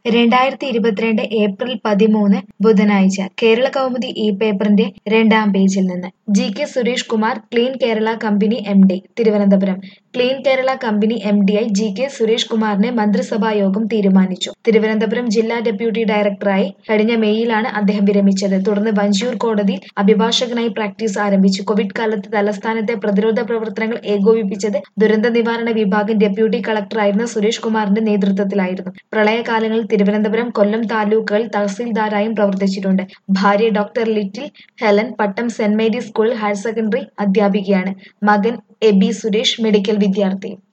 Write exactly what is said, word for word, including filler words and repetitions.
രണ്ടായിരത്തി ഇരുപത്തിരണ്ട് ഏപ്രിൽ പതിമൂന്ന് ബുധനാഴ്ച കേരള കൗമുദി ഈ പേപ്പറിന്റെ രണ്ടാം പേജിൽ നിന്ന് G K Suresh Kumar clean Kerala company M D Thiruvananthapuram clean Kerala company M ഡിയായി ജി കെ സുരേഷ് കുമാറിനെ മന്ത്രിസഭാ യോഗം തീരുമാനിച്ചു. തിരുവനന്തപുരം ജില്ലാ ഡെപ്യൂട്ടി ഡയറക്ടറായി കഴിഞ്ഞ മെയ്യിലാണ് അദ്ദേഹം വിരമിച്ചത്. തുടർന്ന് വഞ്ചിയൂർ കോടതിയിൽ അഭിഭാഷകനായി പ്രാക്ടീസ് ആരംഭിച്ചു. കോവിഡ് കാലത്ത് തലസ്ഥാനത്തെ പ്രതിരോധ പ്രവർത്തനങ്ങൾ ഏകോപിപ്പിച്ചത് ദുരന്ത നിവാരണ വിഭാഗം ഡെപ്യൂട്ടി കളക്ടറായിരുന്ന സുരേഷ് കുമാറിന്റെ നേതൃത്വത്തിലായിരുന്നു. പ്രളയകാലങ്ങളിൽ തിരുവനന്തപുരം, കൊല്ലം താലൂക്കുകളിൽ തഹസീൽദാരായും പ്രവർത്തിച്ചിട്ടുണ്ട്. ഭാര്യ doctor Little Helen Pattom Saint Mary's സ്കൂളിൽ ഹയർ സെക്കൻഡറി അധ്യാപികയാണ്. മകൻ എബി സുരേഷ് മെഡിക്കൽ വിദ്യാർത്ഥി.